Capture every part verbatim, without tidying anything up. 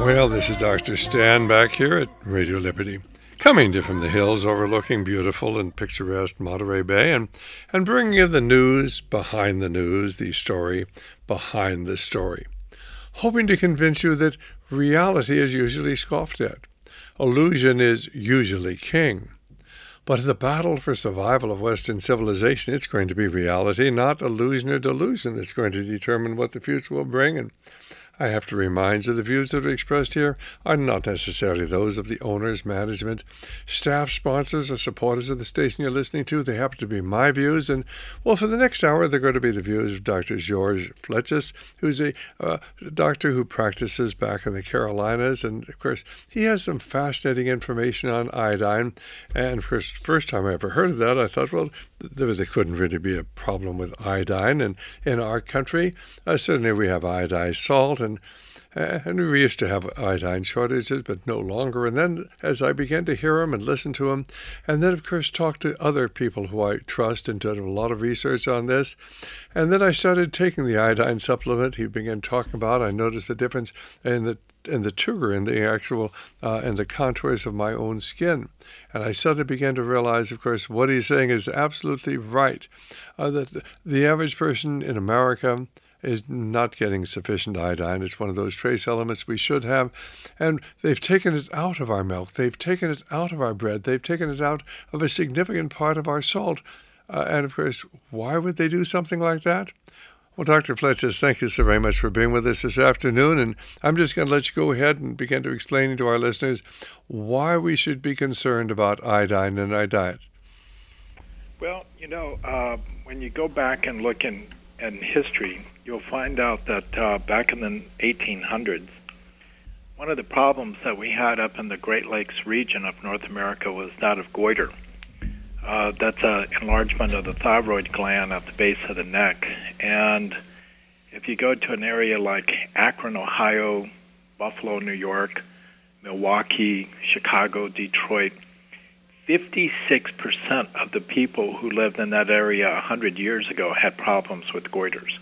Well, this is Doctor Stan back here at Radio Liberty, coming to you from the hills overlooking beautiful and picturesque Monterey Bay, and, and bringing you the news behind the news, the story behind the story, hoping to convince you that reality is usually scoffed at. Illusion is usually king. But in the battle for survival of Western civilization, it's going to be reality, not illusion or delusion, that's going to determine what the future will bring. And I have to remind you the views that are expressed here are not necessarily those of the owners, management, staff, sponsors, or supporters of the station you're listening to. They happen to be my views. And, well, for the next hour, they're going to be the views of Doctor George Fletches, who's a uh, doctor who practices back in the Carolinas. And, of course, he has some fascinating information on iodine. And, of course, first time I ever heard of that, I thought, well, there, there couldn't really be a problem with iodine. And in our country, uh, certainly we have iodized salt. And, uh, and we used to have iodine shortages, but no longer. And then as I began to hear him and listen to him, and then, of course, talk to other people who I trust and did a lot of research on this, and then I started taking the iodine supplement he began talking about. I noticed the difference in the in the sugar, in the actual, uh, in the contours of my own skin. And I suddenly began to realize, of course, what he's saying is absolutely right, uh, that the average person in America is not getting sufficient iodine. It's one of those trace elements we should have. And they've taken it out of our milk. They've taken it out of our bread. They've taken it out of a significant part of our salt. Uh, and, of course, why would they do something like that? Well, Doctor Fletches, thank you so very much for being with us this afternoon. And I'm just going to let you go ahead and begin to explain to our listeners why we should be concerned about iodine in our diet. Well, you know, uh, when you go back and look in, in history, you'll find out that uh, back in the eighteen hundreds, one of the problems that we had up in the Great Lakes region of North America was that of goiter. Uh, that's an enlargement of the thyroid gland at the base of the neck. And if you go to an area like Akron, Ohio, Buffalo, New York, Milwaukee, Chicago, Detroit, fifty-six percent of the people who lived in that area one hundred years ago had problems with goiters.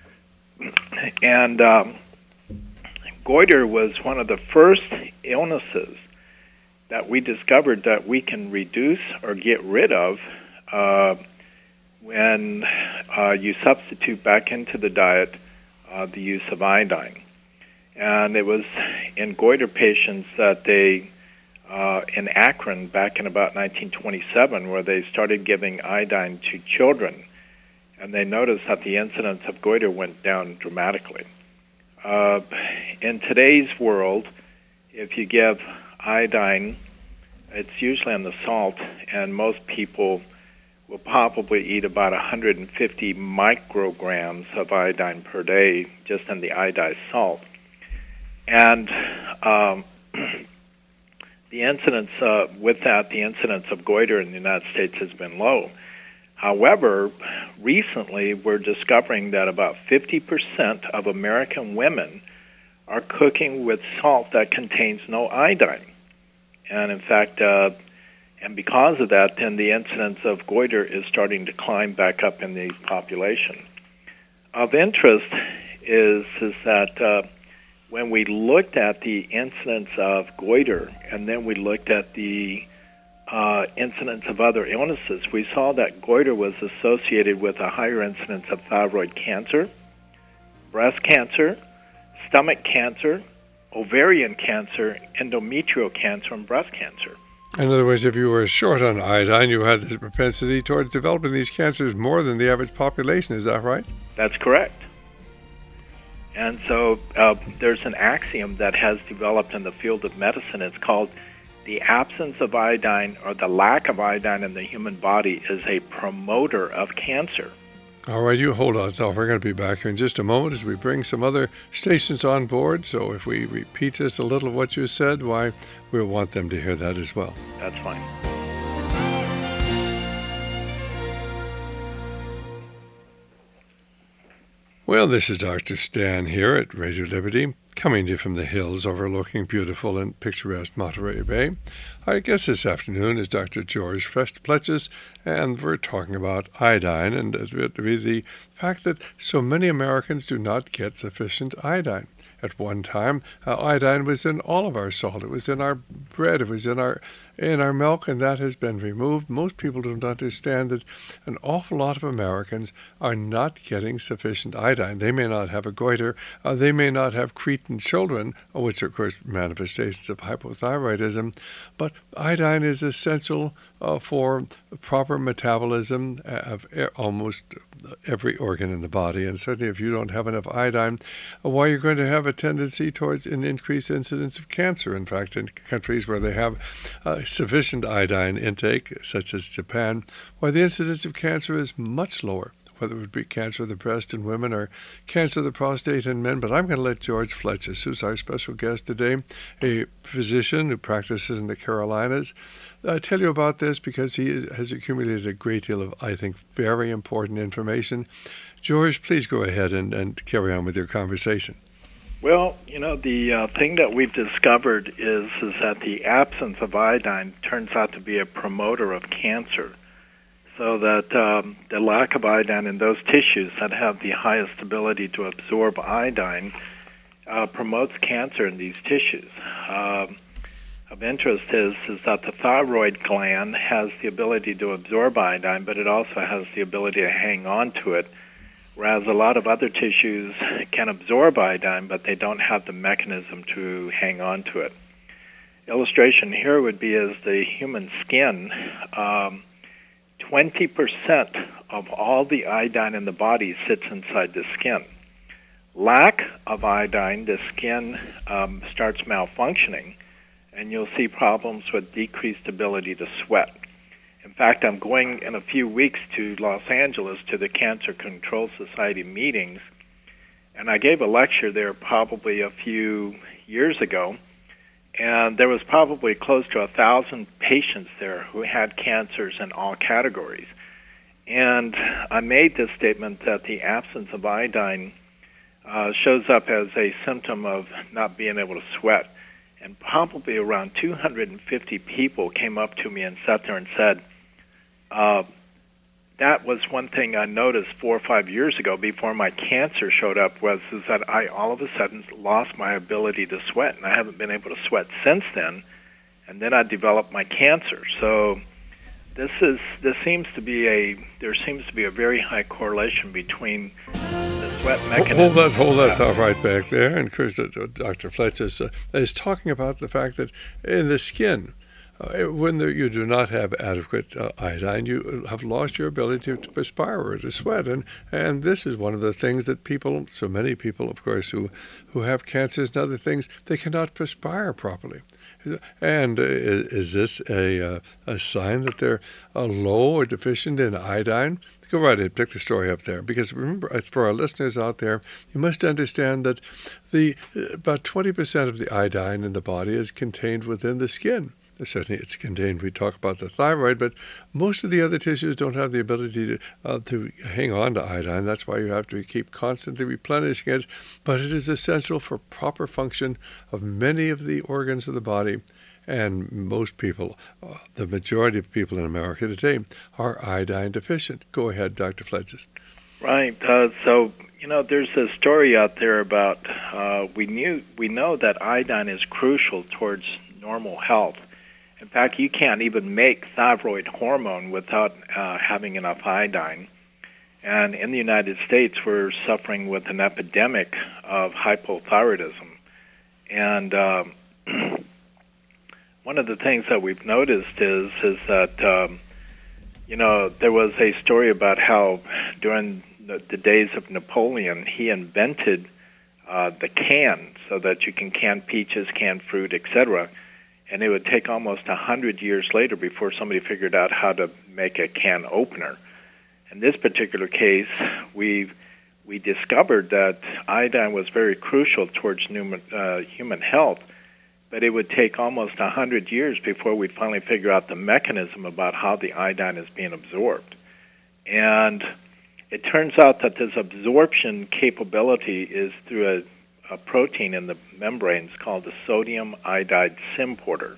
And um, goiter was one of the first illnesses that we discovered that we can reduce or get rid of uh, when uh, you substitute back into the diet uh, the use of iodine. And it was in goiter patients that they, uh, in Akron back in about nineteen twenty-seven, where they started giving iodine to children, and they noticed that the incidence of goiter went down dramatically. Uh, in today's world, if you give iodine, it's usually in the salt, and most people will probably eat about one hundred fifty micrograms of iodine per day just in the iodized salt. And um, the incidence, uh, with that, the incidence of goiter in the United States has been low. However, recently we're discovering that about fifty percent of American women are cooking with salt that contains no iodine. And in fact, uh, and because of that, then the incidence of goiter is starting to climb back up in the population. Of interest is, is that uh, when we looked at the incidence of goiter and then we looked at the uh, incidence of other illnesses, we saw that goiter was associated with a higher incidence of thyroid cancer, breast cancer, stomach cancer, ovarian cancer, endometrial cancer, and breast cancer. In other words, if you were short on iodine, you had this propensity towards developing these cancers more than the average population. Is that right? That's correct. And so uh, there's an axiom that has developed in the field of medicine. It's called the absence of iodine or the lack of iodine in the human body is a promoter of cancer. All right, you hold on, though. We're going to be back here in just a moment as we bring some other stations on board. So if we repeat just a little of what you said, why, we'll want them to hear that as well. That's fine. Well, this is Doctor Stan here at Radio Liberty, coming to you from the hills overlooking beautiful and picturesque Monterey Bay. Our guest this afternoon is Doctor George Fletches, and we're talking about iodine and the fact that so many Americans do not get sufficient iodine. at one time. Uh, iodine was in all of our salt. It was in our bread. It was in our in our milk, and that has been removed. Most people don't understand that an awful lot of Americans are not getting sufficient iodine. They may not have a goiter. Uh, they may not have cretin children, which are, of course, manifestations of hypothyroidism. But iodine is essential uh, for proper metabolism of almost every organ in the body. And certainly if you don't have enough iodine, why you're going to have a tendency towards an increased incidence of cancer. In fact, in countries where they have uh, sufficient iodine intake, such as Japan, why the incidence of cancer is much lower, whether it would be cancer of the breast in women or cancer of the prostate in men. But I'm going to let George Fletches, who's our special guest today, a physician who practices in the Carolinas, uh, tell you about this, because he is, has accumulated a great deal of, I think, very important information. George, please go ahead and, and carry on with your conversation. Well, you know, the uh, thing that we've discovered is, is that the absence of iodine turns out to be a promoter of cancer. So that um, the lack of iodine in those tissues that have the highest ability to absorb iodine uh, promotes cancer in these tissues. Um, of interest is, is that the thyroid gland has the ability to absorb iodine, but it also has the ability to hang on to it, whereas a lot of other tissues can absorb iodine, but they don't have the mechanism to hang on to it. Illustration here would be as the human skin. Um, twenty percent of all the iodine in the body sits inside the skin. Lack of iodine, the skin um, starts malfunctioning, and you'll see problems with decreased ability to sweat. In fact, I'm going in a few weeks to Los Angeles to the Cancer Control Society meetings, and I gave a lecture there probably a few years ago, and there was probably close to a thousand patients there who had cancers in all categories. And I made this statement that the absence of iodine uh, shows up as a symptom of not being able to sweat. And probably around two hundred fifty people came up to me and sat there and said, uh, that was one thing I noticed four or five years ago before my cancer showed up, was is that I all of a sudden lost my ability to sweat, and I haven't been able to sweat since then. And then I developed my cancer. So this is this seems to be a there seems to be a very high correlation between the sweat mechanism. Hold that, hold that thought right back there. And of course, Doctor Fletches uh, is talking about the fact that in the skin, Uh, when there, you do not have adequate uh, iodine, you have lost your ability to, to perspire or to sweat. And, and this is one of the things that people, so many people, of course, who, who have cancers and other things, they cannot perspire properly. And uh, is, is this a, uh, a sign that they're uh, low or deficient in iodine? Go right ahead, pick the story up there. Because remember, for our listeners out there, you must understand that the about twenty percent of the iodine in the body is contained within the skin. Certainly it's contained, we talk about the thyroid, but most of the other tissues don't have the ability to, uh, to hang on to iodine. That's why you have to keep constantly replenishing it. But it is essential for proper function of many of the organs of the body. And most people, uh, the majority of people in America today, are iodine deficient. Go ahead, Doctor Fletches. Right. Uh, so, you know, there's a story out there about uh, we knew we know that iodine is crucial towards normal health. In fact, you can't even make thyroid hormone without uh, having enough iodine. And in the United States, we're suffering with an epidemic of hypothyroidism. And um, one of the things that we've noticed is is that, um, you know, there was a story about how during the, the days of Napoleon, he invented uh, the can so that you can can peaches, can fruit, et cetera, and it would take almost a hundred years later before somebody figured out how to make a can opener. In this particular case, we we discovered that iodine was very crucial towards human, uh, human health, but it would take almost a hundred years before we'd finally figure out the mechanism about how the iodine is being absorbed. And it turns out that this absorption capability is through a a protein in the membranes called the sodium iodide symporter.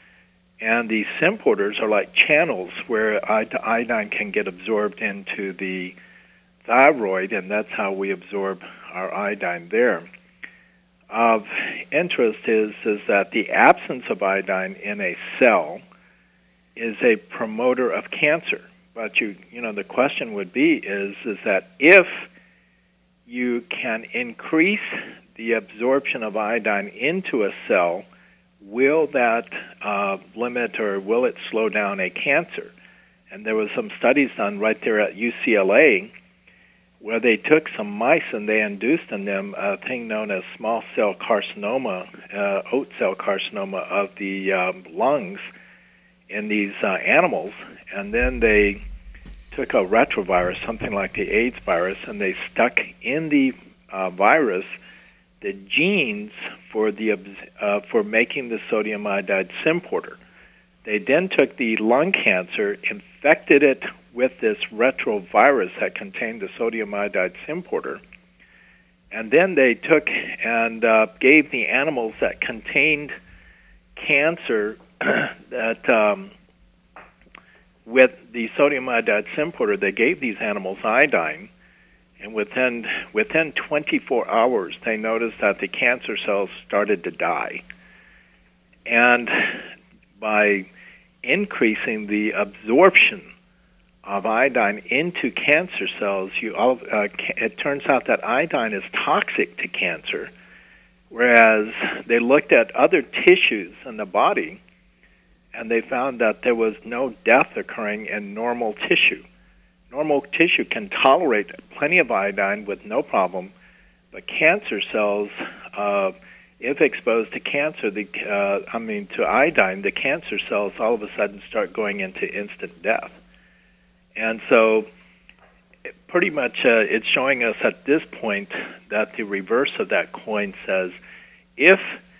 And these symporters are like channels where iodine can get absorbed into the thyroid, and that's how we absorb our iodine there. of interest is is that the absence of iodine in a cell is a promoter of cancer. But you you know the question would be is is that if you can increase the absorption of iodine into a cell, will that uh, limit or will it slow down a cancer? And there was some studies done right there at U C L A where they took some mice and they induced in them a thing known as small cell carcinoma, uh, oat cell carcinoma of the um, lungs in these uh, animals. And then they took a retrovirus, something like the AIDS virus, and they stuck in the uh, virus the genes for the uh, for making the sodium iodide symporter. They then took the lung cancer, infected it with this retrovirus that contained the sodium iodide symporter, and then they took and uh, gave the animals that contained cancer that um, with the sodium iodide symporter, they gave these animals iodine, and within within twenty-four hours, they noticed that the cancer cells started to die. And by increasing the absorption of iodine into cancer cells, you all, uh, it turns out that iodine is toxic to cancer, whereas they looked at other tissues in the body, and they found that there was no death occurring in normal tissue. Normal tissue can tolerate plenty of iodine with no problem, but cancer cells, uh, if exposed to cancer, the uh, I mean to iodine, the cancer cells all of a sudden start going into instant death. And so pretty much uh, it's showing us at this point that the reverse of that coin says if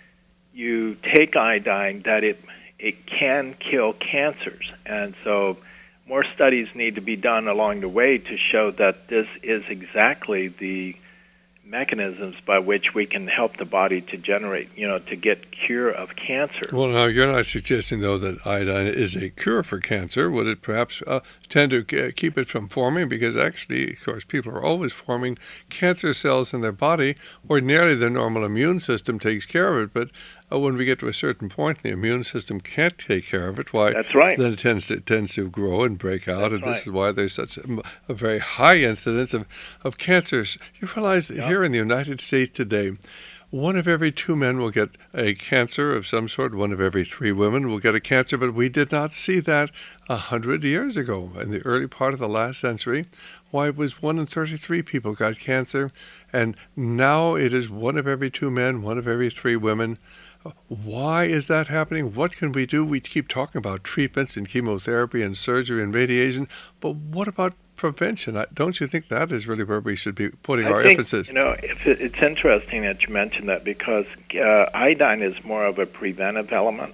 you take iodine, that it it can kill cancers. And so more studies need to be done along the way to show that this is exactly the mechanisms by which we can help the body to generate, you know, to get cure of cancer. Well, now, you're not suggesting, though, that iodine is a cure for cancer. Would it perhaps uh, tend to k- keep it from forming? Because actually, of course, people are always forming cancer cells in their body. Ordinarily, the normal immune system takes care of it, but uh, when we get to a certain point, the immune system can't take care of it. Why? That's right. Then it tends to it tends to grow and break out, That's and this right. is why there's such a, a very high incidence of, of cancers. You realize that Yep. here in the United States today, one of every two men will get a cancer of some sort. One of every three women will get a cancer, but we did not see that a hundred years ago in the early part of the last century. Why, it was one in thirty-three people got cancer, and now it is one of every two men, one of every three women. Why is that happening? What can we do? We keep talking about treatments and chemotherapy and surgery and radiation, but what about prevention? Don't you think that is really where we should be putting I our think, emphasis? You know, if it, it's interesting that you mentioned that because uh, iodine is more of a preventive element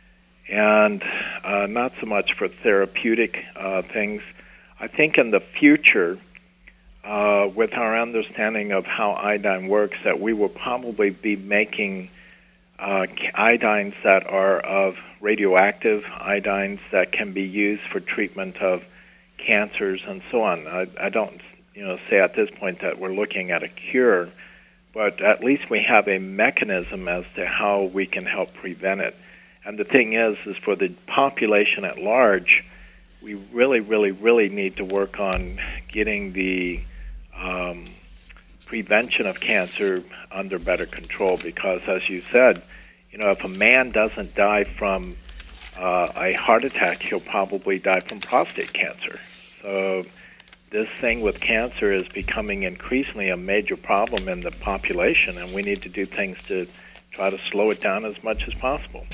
and uh, not so much for therapeutic uh, things. I think in the future, uh, with our understanding of how iodine works, that we will probably be making uh, iodines that are of radioactive iodines that can be used for treatment of cancers and so on. I, I don't, you know, say at this point that we're looking at a cure, but at least we have a mechanism as to how we can help prevent it. And the thing is, is for the population at large, we really, really, really need to work on getting the um, prevention of cancer under better control because, as you said, you know, if a man doesn't die from uh, a heart attack, he'll probably die from prostate cancer. So this thing with cancer is becoming increasingly a major problem in the population, and we need to do things to try to slow it down as much as possible.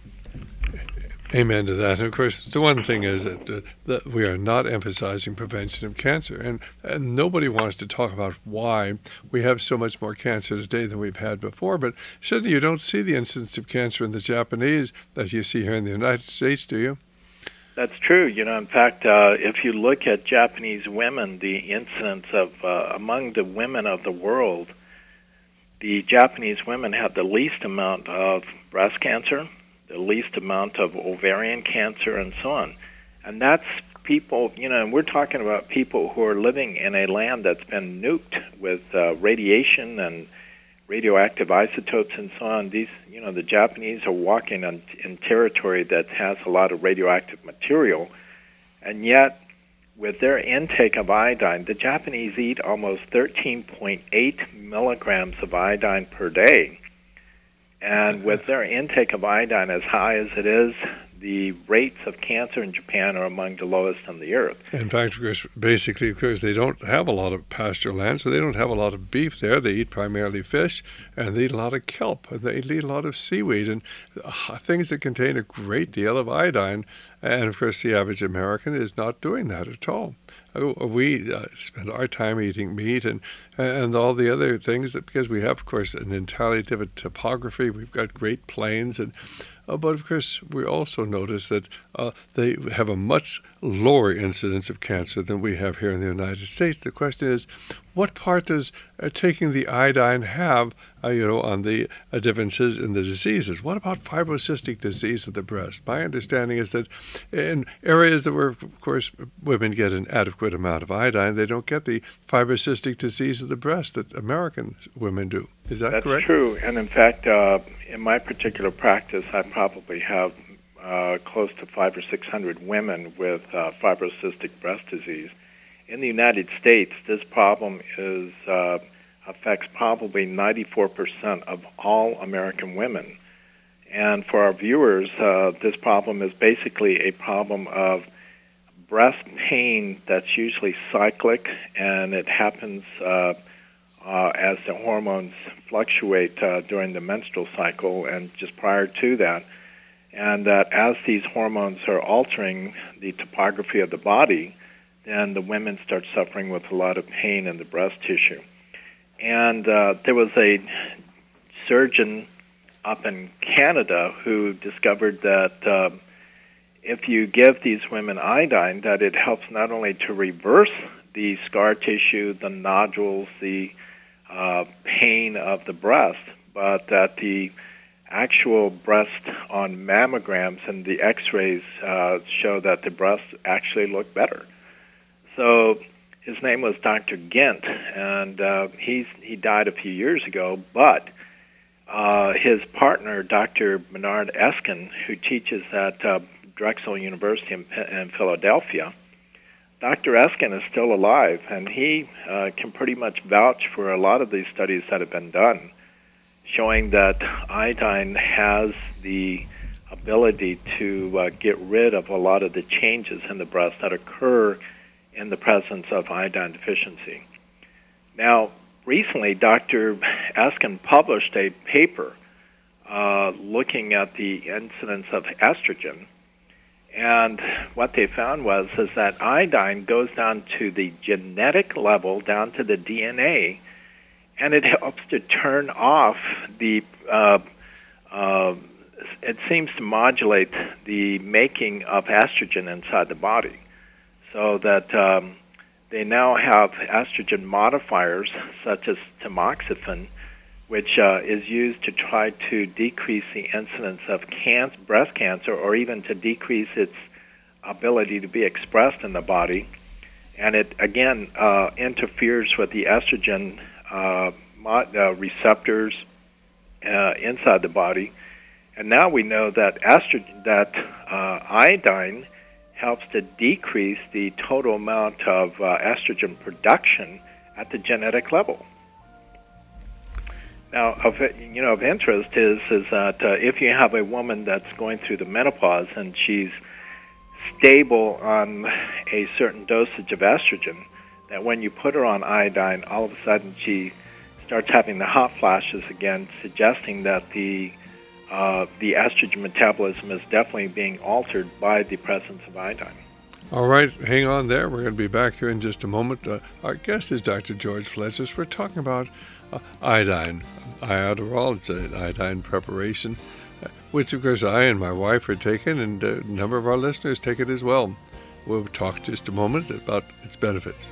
Amen to that. And of course, the one thing is that, uh, that we are not emphasizing prevention of cancer. And, and nobody wants to talk about why we have so much more cancer today than we've had before. But certainly you don't see the incidence of cancer in the Japanese that you see here in the United States, do you? That's true. You know, in fact, uh, if you look at Japanese women, the incidence of uh, among the women of the world, the Japanese women have the least amount of breast cancer, the least amount of ovarian cancer, and so on. And that's people, you know, and we're talking about people who are living in a land that's been nuked with uh, radiation and radioactive isotopes and so on. These, you know, the Japanese are walking on, in territory that has a lot of radioactive material, and yet with their intake of iodine, the Japanese eat almost thirteen point eight milligrams of iodine per day. And with their intake of iodine as high as it is, the rates of cancer in Japan are among the lowest on the earth. In fact, of course, basically, of course, they don't have a lot of pasture land, so they don't have a lot of beef there. They eat primarily fish, and they eat a lot of kelp, and they eat a lot of seaweed, and uh, things that contain a great deal of iodine. And, of course, the average American is not doing that at all. We uh, spend our time eating meat and and all the other things, that because we have, of course, an entirely different topography. We've got great plains, and uh, but, of course, we also notice that uh, they have a much lower incidence of cancer than we have here in the United States. The question is, what part does uh, taking the iodine have, uh, you know, on the uh, differences in the diseases? What about fibrocystic disease of the breast? My understanding is that in areas that where, of course, women get an adequate amount of iodine, they don't get the fibrocystic disease of the breast that American women do. Is that That's correct? That's true. And in fact, uh, in my particular practice, I probably have uh, close to five or six hundred women with uh, fibrocystic breast disease. In the United States, this problem is uh, affects probably ninety-four percent of all American women. And for our viewers, uh, this problem is basically a problem of breast pain that's usually cyclic, and it happens uh, uh, as the hormones fluctuate uh, during the menstrual cycle and just prior to that. And that as these hormones are altering the topography of the body, then the women start suffering with a lot of pain in the breast tissue. And uh, there was a surgeon up in Canada who discovered that uh, if you give these women iodine, that it helps not only to reverse the scar tissue, the nodules, the uh, pain of the breast, but that the actual breast on mammograms and the x-rays uh, show that the breasts actually look better. So his name was Doctor Gint, and uh, he's, he died a few years ago, but uh, his partner, Doctor Bernard Eskin, who teaches at uh, Drexel University in, in Philadelphia, Doctor Eskin is still alive, and he uh, can pretty much vouch for a lot of these studies that have been done, showing that iodine has the ability to uh, get rid of a lot of the changes in the breast that occur in the presence of iodine deficiency. Now, recently, Doctor Eskin published a paper uh, looking at the incidence of estrogen, and what they found was is that iodine goes down to the genetic level, down to the D N A, and it helps to turn off the, uh, uh, it seems to modulate the making of estrogen inside the body. So that um, they now have estrogen modifiers such as tamoxifen, which uh, is used to try to decrease the incidence of can- breast cancer, or even to decrease its ability to be expressed in the body. And it, again, uh, interferes with the estrogen uh, mod- uh, receptors uh, inside the body. And now we know that estrogen, that uh, iodine helps to decrease the total amount of uh, estrogen production at the genetic level. Now, of you know, of interest is is that uh, if you have a woman that's going through the menopause and she's stable on a certain dosage of estrogen, that when you put her on iodine, all of a sudden she starts having the hot flashes again, suggesting that the Uh, the estrogen metabolism is definitely being altered by the presence of iodine. All right, hang on there. We're going to be back here in just a moment. Uh, our guest is Doctor George Fletcher. We're talking about uh, iodine, iodoral. It's an iodine preparation, uh, which, of course, I and my wife are taking, and a number of our listeners take it as well. We'll talk just a moment about its benefits.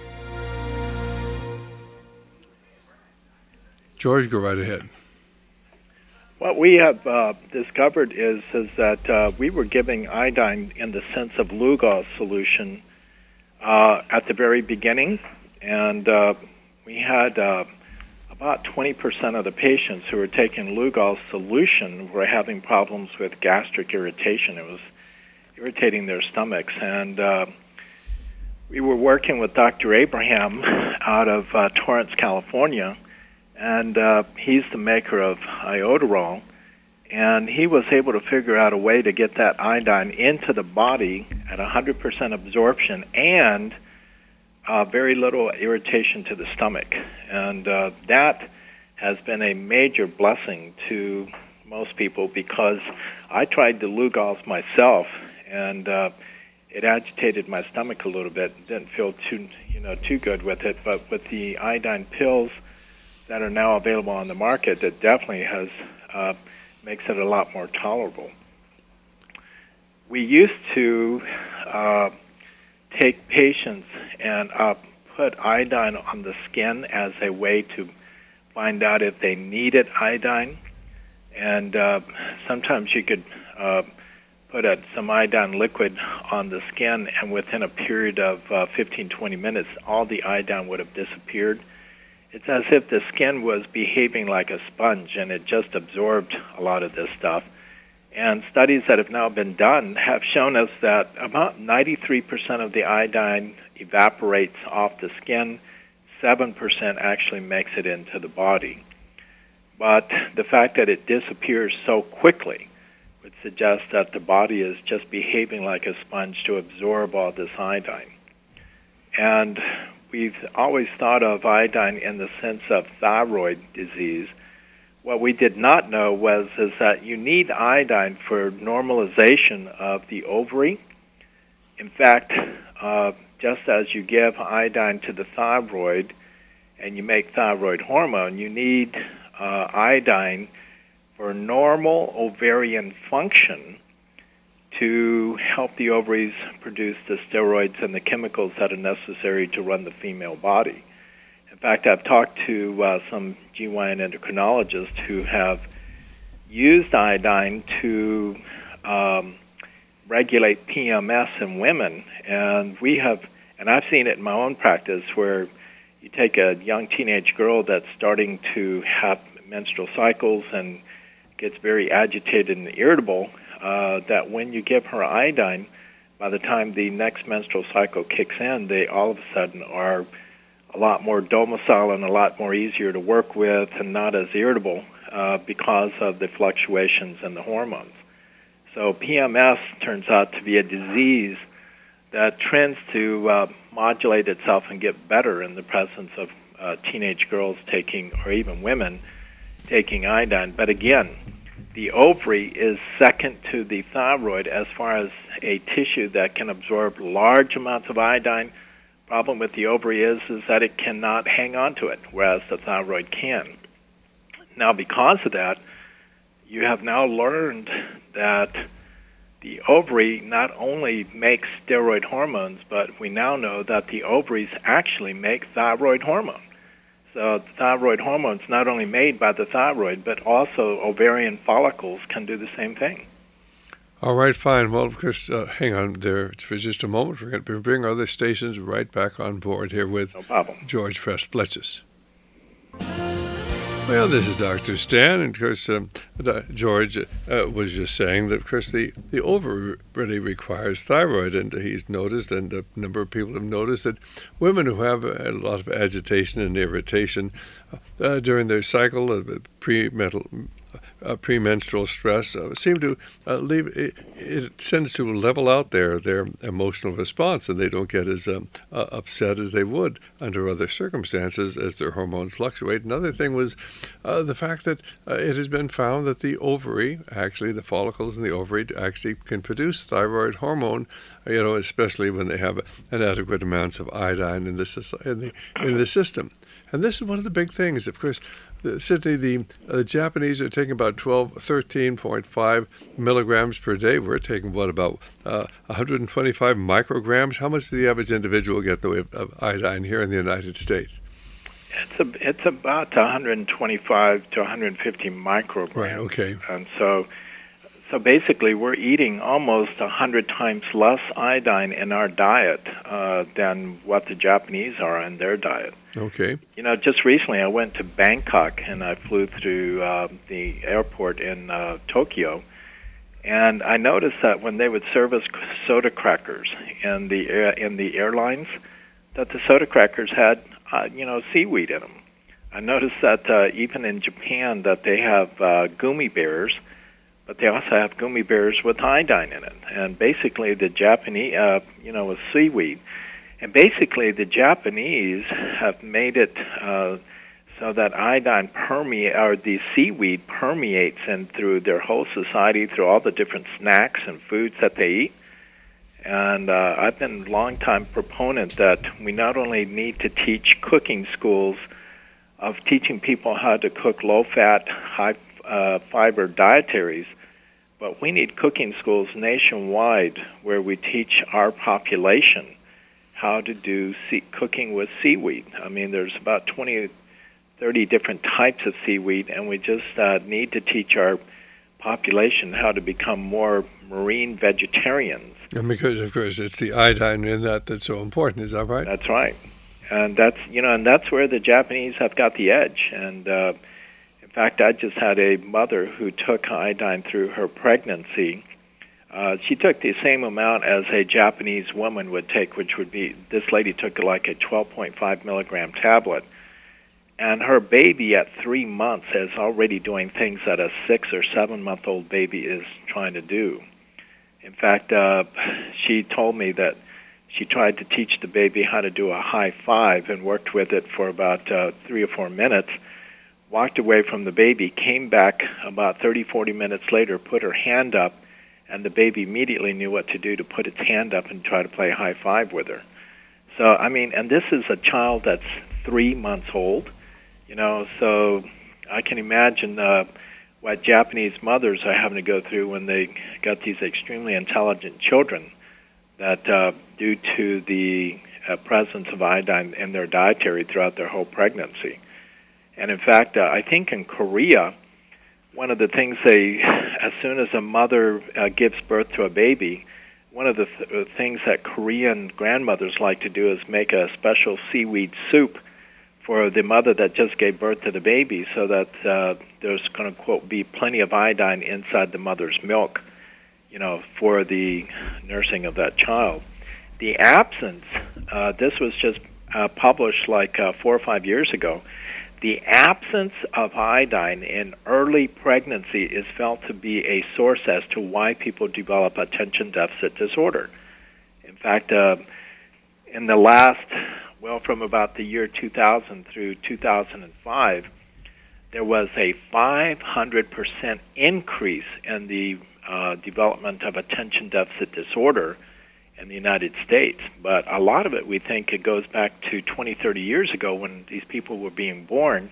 George, go right ahead. What we have uh, discovered is is that uh, we were giving iodine in the sense of Lugol solution uh, at the very beginning, and uh, we had uh, a about twenty percent of the patients who were taking Lugol solution were having problems with gastric irritation. It was irritating their stomachs. And uh, we were working with Doctor Abraham out of uh, Torrance, California, and uh, he's the maker of iodoral. And he was able to figure out a way to get that iodine into the body at one hundred percent absorption and uh, very little irritation to the stomach. And uh, that has been a major blessing to most people, because I tried the Lugols myself, and uh, it agitated my stomach a little bit. Didn't feel too, you know, too good with it. But with the iodine pills that are now available on the market, it definitely has uh, makes it a lot more tolerable. We used to uh, take patients and uh, put iodine on the skin as a way to find out if they needed iodine. And uh, sometimes you could uh, put a, some iodine liquid on the skin, and within a period of uh, fifteen, twenty minutes, all the iodine would have disappeared. It's as if the skin was behaving like a sponge, and it just absorbed a lot of this stuff. And studies that have now been done have shown us that about ninety-three percent of the iodine evaporates off the skin, seven percent actually makes it into the body. But the fact that it disappears so quickly would suggest that the body is just behaving like a sponge to absorb all this iodine. And we've always thought of iodine in the sense of thyroid disease. What we did not know was is that you need iodine for normalization of the ovary. In fact, uh, just as you give iodine to the thyroid and you make thyroid hormone, you need uh, iodine for normal ovarian function to help the ovaries produce the steroids and the chemicals that are necessary to run the female body. In fact, I've talked to uh, some G Y N endocrinologists who have used iodine to um, regulate P M S in women, and we have, and I've seen it in my own practice, where you take a young teenage girl that's starting to have menstrual cycles and gets very agitated and irritable, uh, that when you give her iodine, by the time the next menstrual cycle kicks in, they all of a sudden are a lot more docile and a lot more easier to work with and not as irritable uh, because of the fluctuations in the hormones. So P M S turns out to be a disease that trends to uh, modulate itself and get better in the presence of uh, teenage girls taking, or even women taking iodine. But again, the ovary is second to the thyroid as far as a tissue that can absorb large amounts of iodine. Problem with the ovary is, is that it cannot hang on to it, whereas the thyroid can. Now, because of that, you have now learned that the ovary not only makes steroid hormones, but we now know that the ovaries actually make thyroid hormone. So the thyroid hormone is not only made by the thyroid, but also ovarian follicles can do the same thing. All right, fine. Well, of course, uh, hang on there for just a moment. We're going to bring other stations right back on board here with no problem. George Fletches. Well, this is Doctor Stan, and of course, um, George uh, was just saying that, of course, the, the ovary really requires thyroid, and he's noticed, and a number of people have noticed, that women who have a lot of agitation and irritation uh, during their cycle of premenstrual Uh, premenstrual stress uh, seem to uh, leave it, it tends to level out their their emotional response, and they don't get as um, uh, upset as they would under other circumstances as their hormones fluctuate. Another thing was uh, the fact that uh, it has been found that the ovary, actually the follicles in the ovary, actually can produce thyroid hormone, you know, especially when they have inadequate amounts of iodine in the in the in the system. And this is one of the big things, of course. The, Sydney, the uh, Japanese are taking about twelve, thirteen point five milligrams per day. We're taking, what, about uh, one hundred twenty-five micrograms? How much does the average individual get in the way of, of iodine here in the United States? It's a, it's about one hundred twenty-five to one hundred fifty micrograms. Right, okay. And so So basically, we're eating almost a hundred times less iodine in our diet uh, than what the Japanese are in their diet. Okay. You know, just recently I went to Bangkok and I flew through uh, the airport in uh, Tokyo, and I noticed that when they would serve us soda crackers in the air, in the airlines, that the soda crackers had uh, you know seaweed in them. I noticed that uh, even in Japan that they have uh, gummy bears. But they also have gummy bears with iodine in it, and basically the Japanese, uh, you know, with seaweed, and basically the Japanese have made it uh, so that iodine permeate, or the seaweed permeates in through their whole society, through all the different snacks and foods that they eat. And uh, I've been a long-time proponent that we not only need to teach cooking schools of teaching people how to cook low-fat, high uh, fiber dietaries, but we need cooking schools nationwide where we teach our population how to do sea- cooking with seaweed. I mean, there's about twenty, thirty different types of seaweed, and we just uh, need to teach our population how to become more marine vegetarians. And because, of course, it's the iodine in that that's so important. Is that right? That's right. And that's, you know, and that's where the Japanese have got the edge. And uh, in fact, I just had a mother who took iodine through her pregnancy. Uh, she took the same amount as a Japanese woman would take, which would be, this lady took like a twelve point five milligram tablet. And her baby at three months is already doing things that a six or seven month old baby is trying to do. In fact, uh, she told me that she tried to teach the baby how to do a high five and worked with it for about uh, three or four minutes, walked away from the baby, came back about thirty, forty minutes later, put her hand up, and the baby immediately knew what to do to put its hand up and try to play high five with her. So, I mean, and this is a child that's three months old, you know, so I can imagine uh, what Japanese mothers are having to go through when they got these extremely intelligent children that, uh, due to the uh, presence of iodine in their dietary throughout their whole pregnancy. And in fact, uh, I think in Korea, one of the things they, as soon as a mother uh, gives birth to a baby, one of the th- things that Korean grandmothers like to do is make a special seaweed soup for the mother that just gave birth to the baby, so that uh, there's going to, quote, be plenty of iodine inside the mother's milk, you know, for the nursing of that child. The absence, uh, this was just uh, published like uh, four or five years ago, the absence of iodine in early pregnancy is felt to be a source as to why people develop attention deficit disorder. In fact, uh, in the last, well, from about the year two thousand through two thousand five, there was a five hundred percent increase in the uh, development of attention deficit disorder in the United States. But a lot of it, we think, it goes back to twenty, thirty years ago when these people were being born,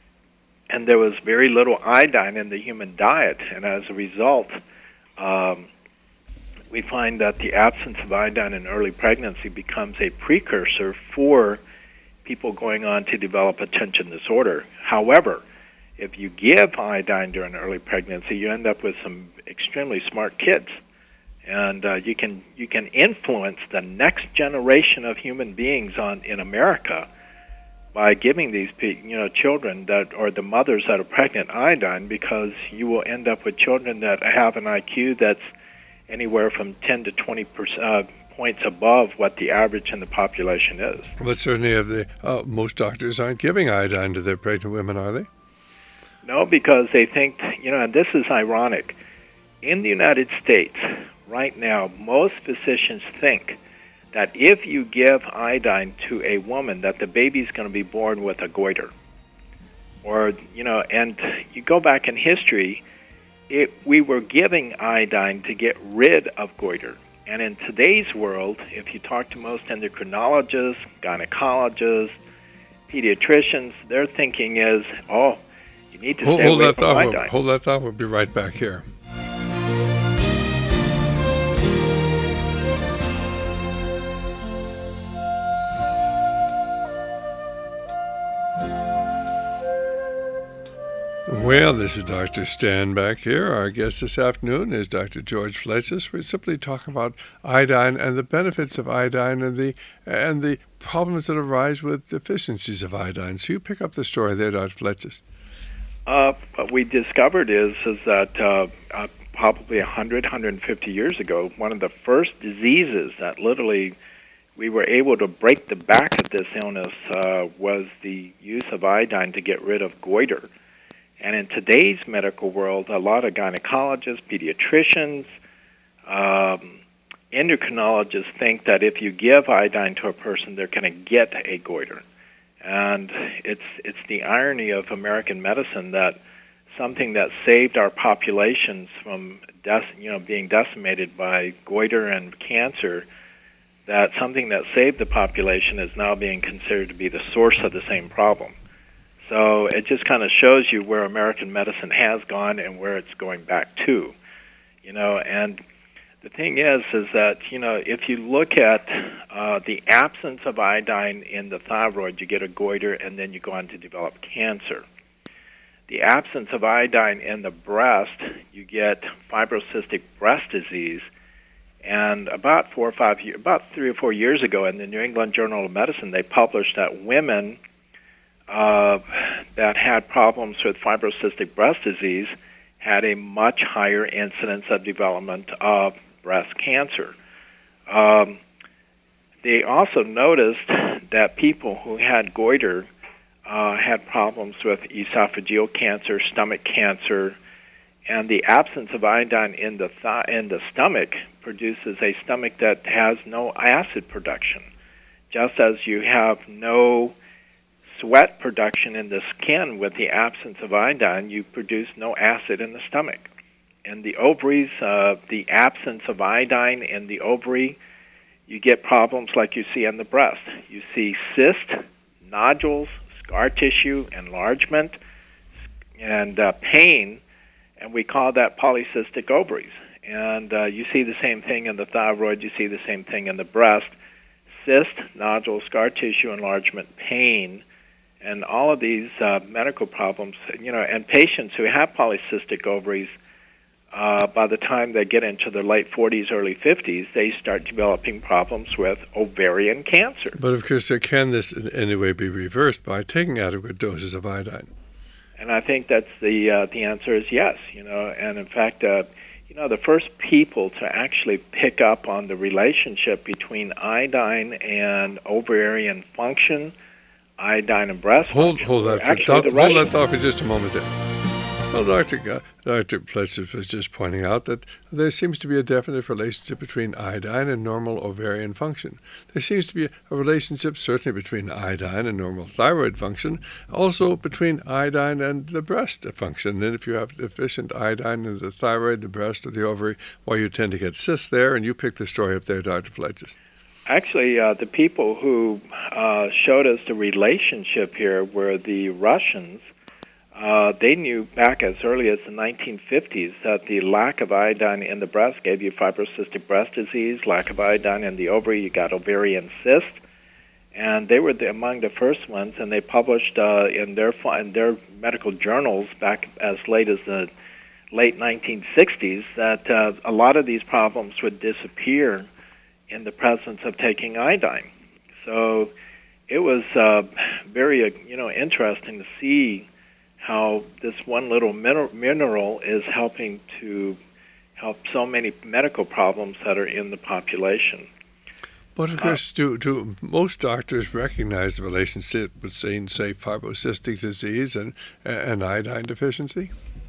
and there was very little iodine in the human diet. And as a result, um, we find that the absence of iodine in early pregnancy becomes a precursor for people going on to develop attention disorder. However, if you give iodine during early pregnancy, you end up with some extremely smart kids. And uh, you can you can influence the next generation of human beings on in America by giving these you know children that or the mothers that are pregnant iodine, because you will end up with children that have an I Q that's anywhere from ten to twenty percent, uh, points above what the average in the population is. But certainly, of the uh, most doctors aren't giving iodine to their pregnant women, are they? No, because they think you know, and this is ironic. In the United States, right now, most physicians think that if you give iodine to a woman, that the baby's going to be born with a goiter. Or, you know, and you go back in history, it, we were giving iodine to get rid of goiter. And in today's world, if you talk to most endocrinologists, gynecologists, pediatricians, their thinking is, oh, you need to hold, stay hold away that from thought. iodine. Hold that thought. We'll be right back here. Well, this is Doctor Stan back here. Our guest this afternoon is Doctor George Fletcher. We're simply talking about iodine and the benefits of iodine and the and the problems that arise with deficiencies of iodine. So you pick up the story there, Doctor Fletcher. Uh, what we discovered is is that uh, uh, probably one hundred, one hundred fifty years ago, one of the first diseases that literally we were able to break the back of this illness uh, was the use of iodine to get rid of goiter. And in today's medical world, a lot of gynecologists, pediatricians, um, endocrinologists think that if you give iodine to a person, they're going to get a goiter. And it's it's the irony of American medicine that something that saved our populations from dec- you know being decimated by goiter and cancer, that something that saved the population is now being considered to be the source of the same problem. So it just kind of shows you where American medicine has gone and where it's going back to, you know. And the thing is, is that, you know, if you look at uh, the absence of iodine in the thyroid, you get a goiter, and then you go on to develop cancer. The absence of iodine in the breast, you get fibrocystic breast disease. And about four or five years, about three or four years ago, in the New England Journal of Medicine, they published that women Uh, that had problems with fibrocystic breast disease had a much higher incidence of development of breast cancer. Um, they also noticed that people who had goiter uh, had problems with esophageal cancer, stomach cancer, and the absence of iodine in the th- in the stomach produces a stomach that has no acid production, just as you have no sweat production in the skin. With the absence of iodine, you produce no acid in the stomach. In the ovaries, uh, the absence of iodine in the ovary, you get problems like you see in the breast. You see cyst, nodules, scar tissue, enlargement, and uh, pain, and we call that polycystic ovaries. And uh, you see the same thing in the thyroid, you see the same thing in the breast. Cyst, nodule, scar tissue, enlargement, pain, and all of these uh, medical problems, you know, and patients who have polycystic ovaries, uh, by the time they get into their late forties, early fifties, they start developing problems with ovarian cancer. But of course, can this in any way be reversed by taking adequate doses of iodine? And I think that's the uh, the answer is yes, you know, and in fact, uh, you know, the first people to actually pick up on the relationship between iodine and ovarian function, iodine and breast hold, function. hold that for, doc, hold that thought for just a moment there. Well, Doctor Uh, Doctor Fletcher was just pointing out that there seems to be a definite relationship between iodine and normal ovarian function. There seems to be a relationship certainly between iodine and normal thyroid function, also between iodine and the breast function. And if you have deficient iodine in the thyroid, the breast, or the ovary, well, you tend to get cysts there, and you picked the story up there, Doctor Fletcher. Actually, uh, the people who uh, showed us the relationship here were the Russians. Uh, they knew back as early as the nineteen fifties that the lack of iodine in the breast gave you fibrocystic breast disease, lack of iodine in the ovary, you got ovarian cyst. And they were the, among the first ones, and they published uh, in their in their medical journals back as late as the late nineteen sixties that uh, a lot of these problems would disappear in the presence of taking iodine. So it was uh, very, uh, you know, interesting to see how this one little mineral, mineral is helping to help so many medical problems that are in the population. But of course, uh, do, do most doctors recognize the relationship between, say, fibrocystic disease and, and iodine deficiency?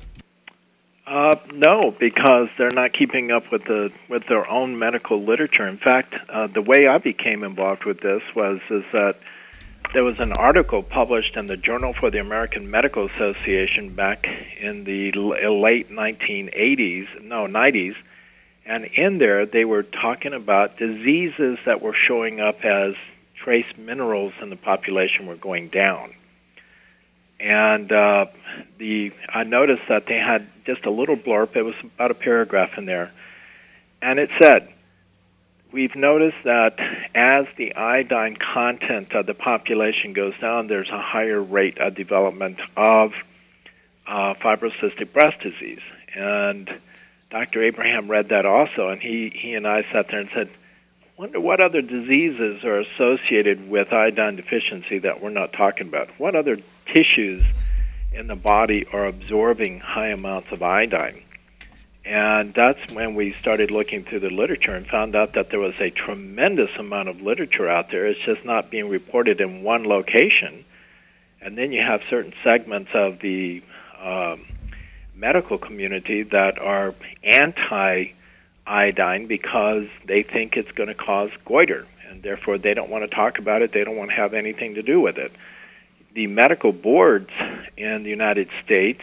Uh, no, because they're not keeping up with the with their own medical literature. In fact, uh, the way I became involved with this was is that there was an article published in the Journal for the American Medical Association back in the late nineteen eighties, no, nineties, and in there they were talking about diseases that were showing up as trace minerals in the population were going down. And uh, the I noticed that they had just a little blurb. It was about a paragraph in there. And it said, we've noticed that as the iodine content of the population goes down, there's a higher rate of development of uh, fibrocystic breast disease. And Doctor Abraham read that also, and he, he and I sat there and said, wonder what other diseases are associated with iodine deficiency that we're not talking about. What other tissues in the body are absorbing high amounts of iodine? And that's when we started looking through the literature and found out that there was a tremendous amount of literature out there. It's just not being reported in one location. And then you have certain segments of the um, medical community that are anti-iodine because they think it's going to cause goiter, and therefore they don't want to talk about it. They don't want to have anything to do with it. The medical boards in the United States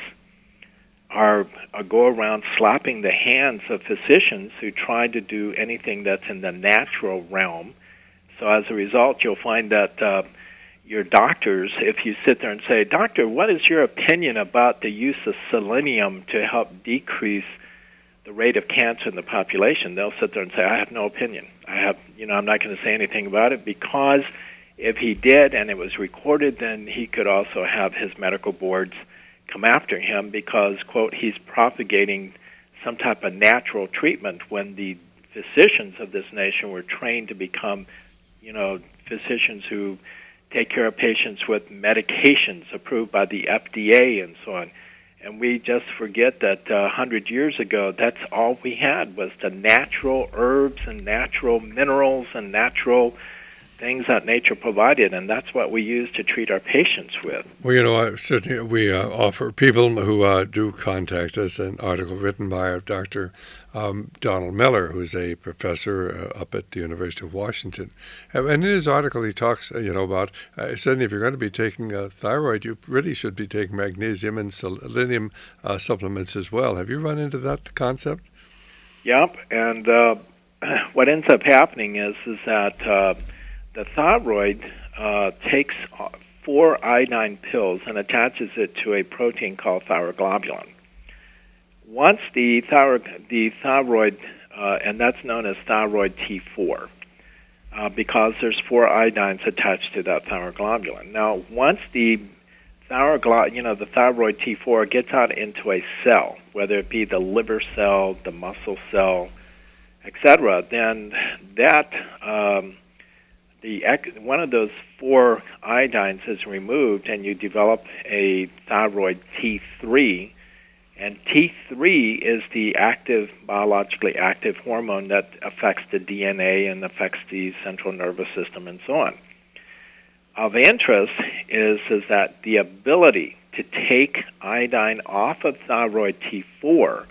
are, are go around slapping the hands of physicians who try to do anything that's in the natural realm. So as a result, you'll find that uh, your doctors, if you sit there and say, "Doctor, what is your opinion about the use of selenium to help decrease the rate of cancer in the population?" They'll sit there and say, "I have no opinion. I have, you know, I'm not going to say anything about it," because if he did and it was recorded, then he could also have his medical boards come after him because, quote, he's propagating some type of natural treatment when the physicians of this nation were trained to become, you know, physicians who take care of patients with medications approved by the F D A and so on. And we just forget that uh, one hundred years ago, that's all we had was the natural herbs and natural minerals and natural things that nature provided, and that's what we use to treat our patients with. Well, you know, uh, certainly we uh, offer people who uh, do contact us an article written by Doctor Um, Donald Miller, who's a professor uh, up at the University of Washington. And in his article, he talks, uh, you know, about uh, certainly if you're going to be taking uh, thyroid, you really should be taking magnesium and selenium uh, supplements as well. Have you run into that concept? Yep, and uh, what ends up happening is is that uh, the thyroid uh, takes four iodine pills and attaches it to a protein called thyroglobulin. Once the thyroid, the thyroid uh, and that's known as thyroid T four, uh, because there's four iodines attached to that thyroglobulin. Now, once the thyroglobulin, you know, the thyroid T four gets out into a cell, whether it be the liver cell, the muscle cell, et cetera, then that um, the one of those four iodines is removed, and you develop a thyroid T three. And T three is the active, biologically active hormone that affects the D N A and affects the central nervous system and so on. Of interest is, is that the ability to take iodine off of thyroid T four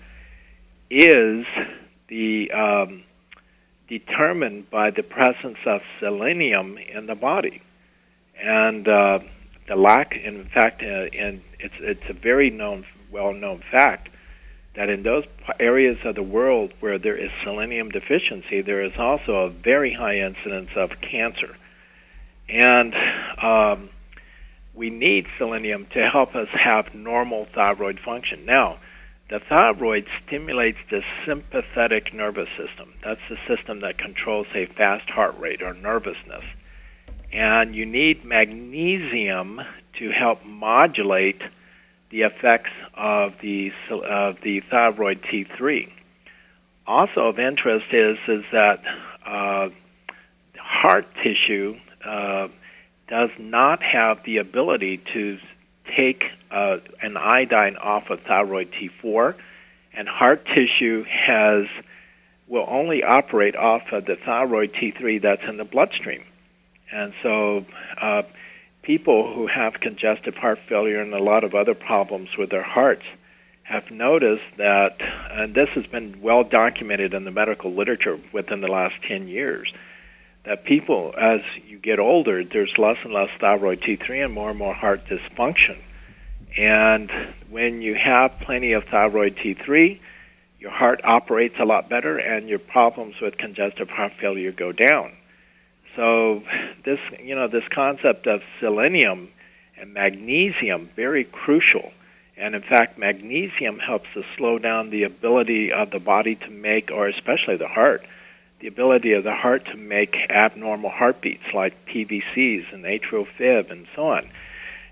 is the um, determined by the presence of selenium in the body. And uh, the lack, in fact, uh, in, it's, it's a very known well-known fact that in those areas of the world where there is selenium deficiency, there is also a very high incidence of cancer. And um, we need selenium to help us have normal thyroid function. Now, the thyroid stimulates the sympathetic nervous system. That's the system that controls a fast heart rate or nervousness. And you need magnesium to help modulate the effects of the of the thyroid T three. Also of interest is is that uh, heart tissue uh, does not have the ability to take uh, an iodine off of thyroid T four, and heart tissue has will only operate off of the thyroid T three that's in the bloodstream, and so. Uh, People who have congestive heart failure and a lot of other problems with their hearts have noticed that, and this has been well documented in the medical literature within the last ten years, that people, as you get older, there's less and less thyroid T three and more and more heart dysfunction. And when you have plenty of thyroid T three, your heart operates a lot better and your problems with congestive heart failure go down. So this, you know, this concept of selenium and magnesium, very crucial. And in fact, magnesium helps to slow down the ability of the body to make, or especially the heart, the ability of the heart to make abnormal heartbeats like P V Cs and atrial fib and so on.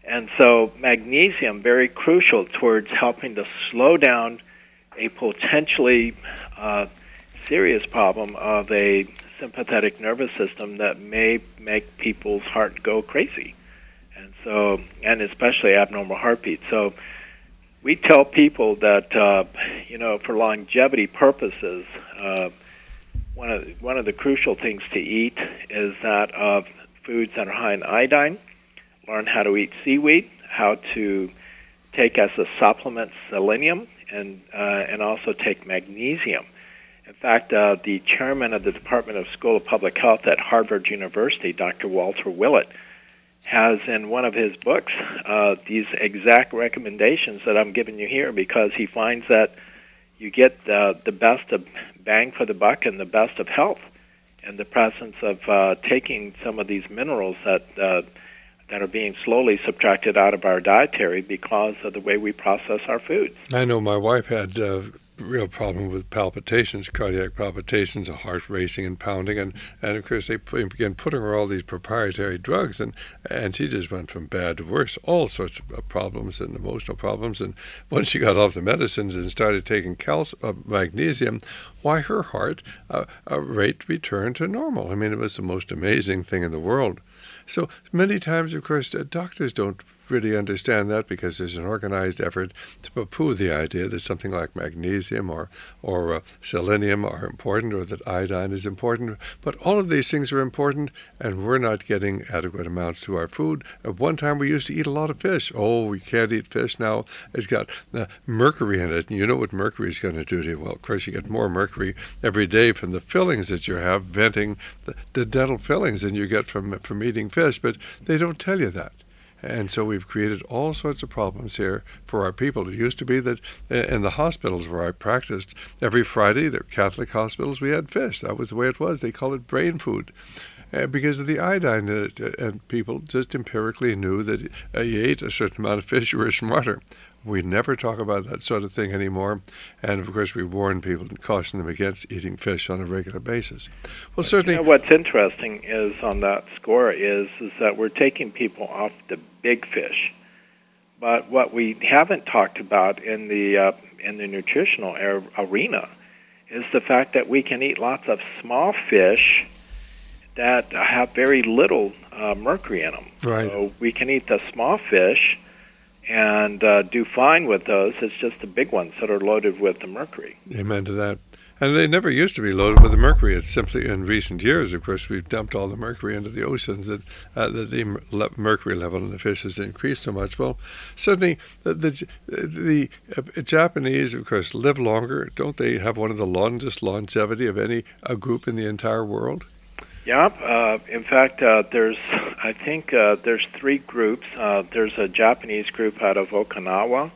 And so magnesium, very crucial towards helping to slow down a potentially uh, serious problem of a sympathetic nervous system that may make people's heart go crazy. And so, and especially abnormal heartbeat. So we tell people that, uh, you know, for longevity purposes, uh, one of the, one of the crucial things to eat is that of foods that are high in iodine. Learn how to eat seaweed, how to take as a supplement selenium, and uh, and also take magnesium. In fact, uh, the chairman of the Department of School of Public Health at Harvard University, Doctor Walter Willett, has in one of his books uh, these exact recommendations that I'm giving you here, because he finds that you get uh, the best of bang for the buck and the best of health in the presence of uh, taking some of these minerals that uh, that are being slowly subtracted out of our dietary because of the way we process our foods. I know my wife had uh, real problem with palpitations, cardiac palpitations, a heart racing and pounding, and, and of course they put, began putting her all these proprietary drugs, and, and she just went from bad to worse, all sorts of problems and emotional problems. And once she got off the medicines and started taking calcium, uh, magnesium, why her heart uh, uh, rate returned to normal. I mean, it was the most amazing thing in the world. So many times, of course, uh, doctors don't really understand that, because there's an organized effort to poo-poo the idea that something like magnesium or or uh, selenium are important, or that iodine is important. But all of these things are important, and we're not getting adequate amounts to our food. At one time, we used to eat a lot of fish. Oh, we can't eat fish now. It's got uh, mercury in it, and you know what mercury is going to do to you. Well, of course, you get more mercury every day from the fillings that you have, venting the, the dental fillings than you get from from eating fish, but they don't tell you that. And so we've created all sorts of problems here for our people. It used to be that in the hospitals where I practiced, every Friday, they're Catholic hospitals, we had fish. That was the way it was. They call it brain food uh, because of the iodine in it. And people just empirically knew that uh, you ate a certain amount of fish, you were smarter. We never talk about that sort of thing anymore. And, of course, we warn people and caution them against eating fish on a regular basis. Well, certainly... You know, what's interesting is on that score is, is that we're taking people off the big fish. But what we haven't talked about in the, uh, in the nutritional arena is the fact that we can eat lots of small fish that have very little uh, mercury in them. Right. So we can eat the small fish and uh, do fine with those. It's just the big ones that are loaded with the mercury. Amen to that. And they never used to be loaded with the mercury. It's simply in recent years, of course, we've dumped all the mercury into the oceans, that, uh, that the mercury level in the fish has increased so much. Well, certainly the, the, the uh, Japanese, of course, live longer. Don't they have one of the longest longevity of any uh, group in the entire world? Yeah. Uh, in fact, uh, there's, I think uh, there's three groups. Uh, there's a Japanese group out of Okinawa.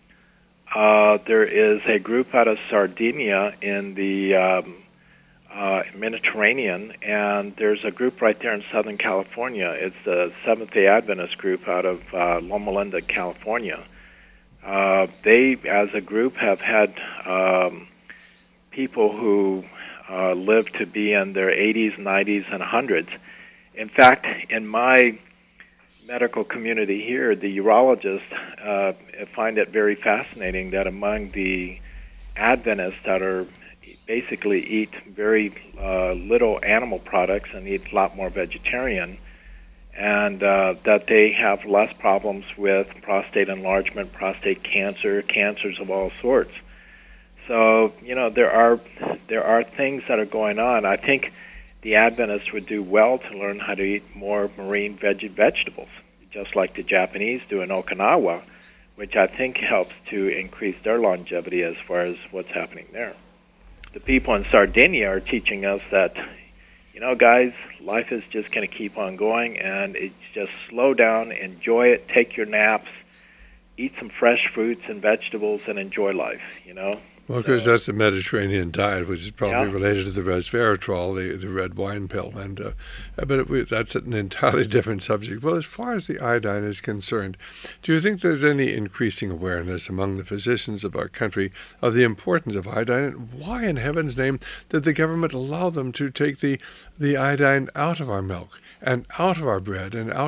Uh, there is a group out of Sardinia in the um, uh, Mediterranean, and there's a group right there in Southern California. It's the Seventh-day Adventist group out of uh, Loma Linda, California. Uh, they, as a group, have had um, people who uh, live to be in their eighties, nineties, and hundreds. In fact, in my medical community here, the urologists uh, find it very fascinating that among the Adventists that are basically eat very uh, little animal products and eat a lot more vegetarian, and uh, that they have less problems with prostate enlargement, prostate cancer, cancers of all sorts. So, you know, there are there are things that are going on. I think the Adventists would do well to learn how to eat more marine veg- vegetables, just like the Japanese do in Okinawa, which I think helps to increase their longevity as far as what's happening there. The people in Sardinia are teaching us that, you know, guys, life is just going to keep on going, and it's just slow down, enjoy it, take your naps, eat some fresh fruits and vegetables, and enjoy life, you know. Well, of course, that's the Mediterranean diet, which is probably Yeah. related to the resveratrol, the, the red wine pill. And uh, but it, we, that's an entirely different subject. Well, as far as the iodine is concerned, do you think there's any increasing awareness among the physicians of our country of the importance of iodine? And why, in heaven's name, did the government allow them to take the, the iodine out of our milk and out of our bread and out of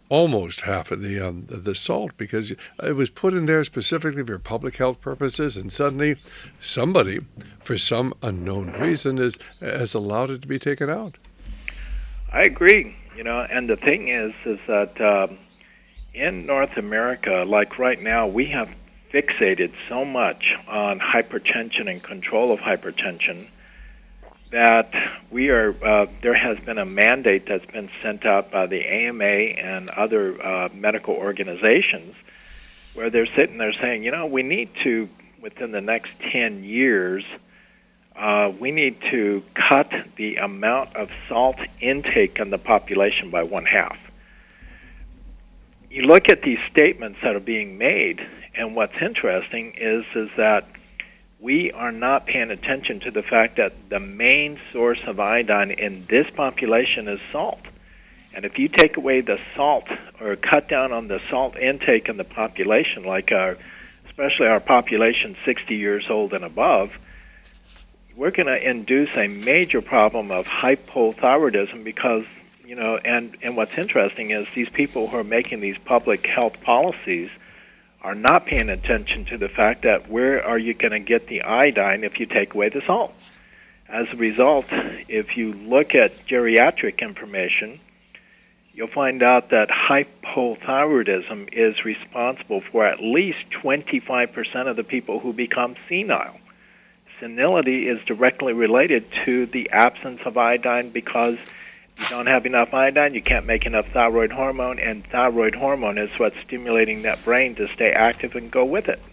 almost half of the um, the salt because it was put in there specifically for public health purposes, and suddenly somebody, for some unknown reason, is has allowed it to be taken out. I agree. You know, and the thing is, is that um, in North America, like right now, we have fixated so much on hypertension and control of hypertension that we are, uh, there has been a mandate that's been sent out by the A M A and other uh, medical organizations where they're sitting there saying, you know, we need to, within the next ten years, uh, we need to cut the amount of salt intake in the population by one half. You look at these statements that are being made, and what's interesting is, is that we are not paying attention to the fact that the main source of iodine in this population is salt. And if you take away the salt or cut down on the salt intake in the population, like our, especially our population sixty years old and above, we're going to induce a major problem of hypothyroidism because, you know, and, and what's interesting is these people who are making these public health policies are not paying attention to the fact that where are you going to get the iodine if you take away the salt? As a result, if you look at geriatric information, you'll find out that hypothyroidism is responsible for at least twenty-five percent of the people who become senile. Senility is directly related to the absence of iodine because you don't have enough iodine, you can't make enough thyroid hormone, and thyroid hormone is what's stimulating that brain to stay active and go with it.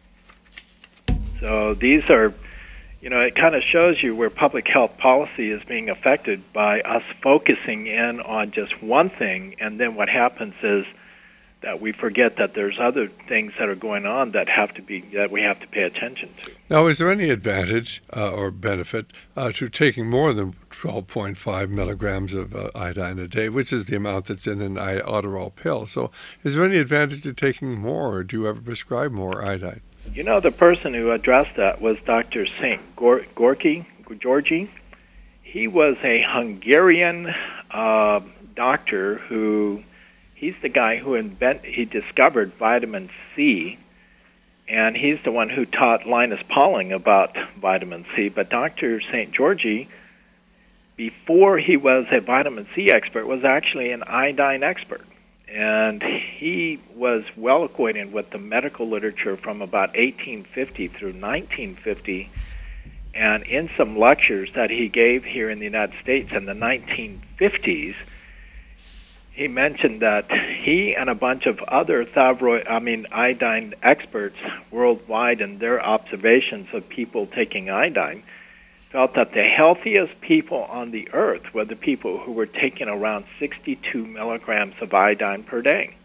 So these are, you know, it kind of shows you where public health policy is being affected by us focusing in on just one thing, and then what happens is that we forget that there's other things that are going on that have to be that we have to pay attention to. Now, is there any advantage uh, or benefit uh, to taking more than twelve point five milligrams of uh, iodine a day, which is the amount that's in an Adderall pill? So, is there any advantage to taking more, or do you ever prescribe more iodine? You know, the person who addressed that was Doctor Saint Gorky Georgi. He was a Hungarian uh, doctor who. He's the guy who invent, he discovered vitamin C, and he's the one who taught Linus Pauling about vitamin C. But Doctor Saint Georgi, before he was a vitamin C expert, was actually an iodine expert. And he was well acquainted with the medical literature from about eighteen fifty through nineteen fifty. And in some lectures that he gave here in the United States in the nineteen fifties, he mentioned that he and a bunch of other thyroid, I mean, iodine experts worldwide in their observations of people taking iodine felt that the healthiest people on the earth were the people who were taking around sixty-two milligrams of iodine per day.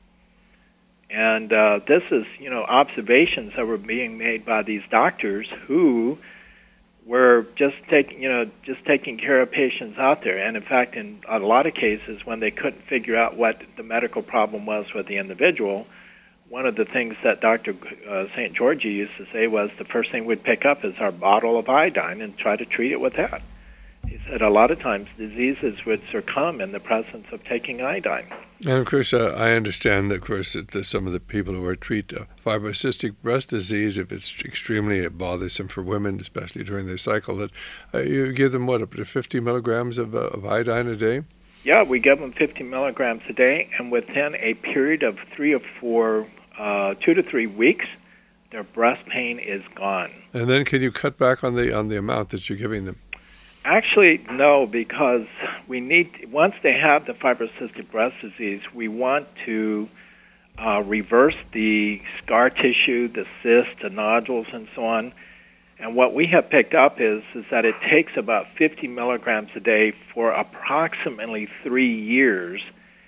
And uh, this is, you know, observations that were being made by these doctors who were just taking, you know, just taking care of patients out there. And in fact, in a lot of cases, when they couldn't figure out what the medical problem was with the individual, one of the things that Doctor Uh, Saint Georgi used to say was the first thing we'd pick up is our bottle of iodine and try to treat it with that. He said a lot of times diseases would succumb in the presence of taking iodine. And of course, uh, I understand that, of course, that there's some of the people who are treat uh, fibrocystic breast disease, if it's extremely bothersome for women, especially during their cycle, that uh, you give them, what, up to fifty milligrams of, uh, of iodine a day? Yeah, we give them fifty milligrams a day, and within a period of three or four, uh, two to three weeks, their breast pain is gone. And then can you cut back on the on the amount that you're giving them? Actually, no, because we need, once they have the fibrocystic breast disease, we want to uh, reverse the scar tissue, the cysts, the nodules, and so on. And what we have picked up is, is that it takes about fifty milligrams a day for approximately three years.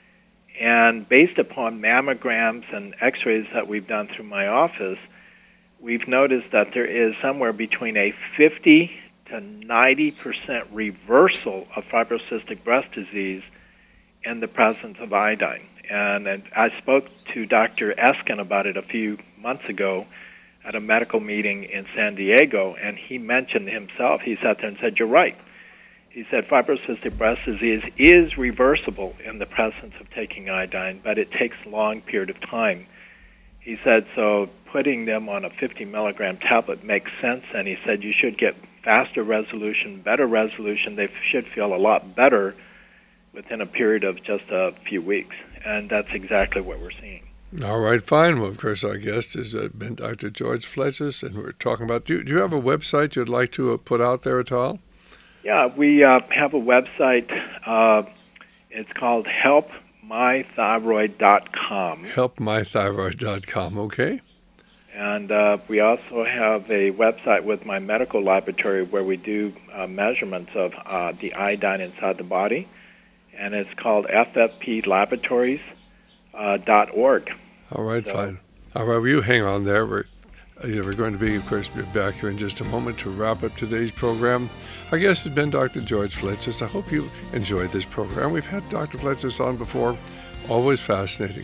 And based upon mammograms and x-rays that we've done through my office, we've noticed that there is somewhere between a fifty to ninety percent reversal of fibrocystic breast disease in the presence of iodine. And, and I spoke to Doctor Eskin about it a few months ago at a medical meeting in San Diego, and he mentioned himself, he sat there and said, you're right. He said fibrocystic breast disease is reversible in the presence of taking iodine, but it takes a long period of time. He said, so putting them on a fifty milligram tablet makes sense, and he said you should get faster resolution, better resolution. They should feel a lot better within a period of just a few weeks, and that's exactly what we're seeing. All right, fine. Well, of course, our guest has uh, been Doctor George Fletches, and we're talking about, do, do you have a website you'd like to uh, put out there at all? Yeah, we uh, have a website. Uh, it's called help my thyroid dot com. help my thyroid dot com, okay. And uh, we also have a website with my medical laboratory where we do uh, measurements of uh, the iodine inside the body, and it's called f f p laboratories dot org. All right, so, fine. All right, well, you hang on there. We're, you know, we're going to be, of course, be back here in just a moment to wrap up today's program. Our guest has been Doctor George Fletches. I hope you enjoyed this program. We've had Doctor Fletches on before. Always fascinating.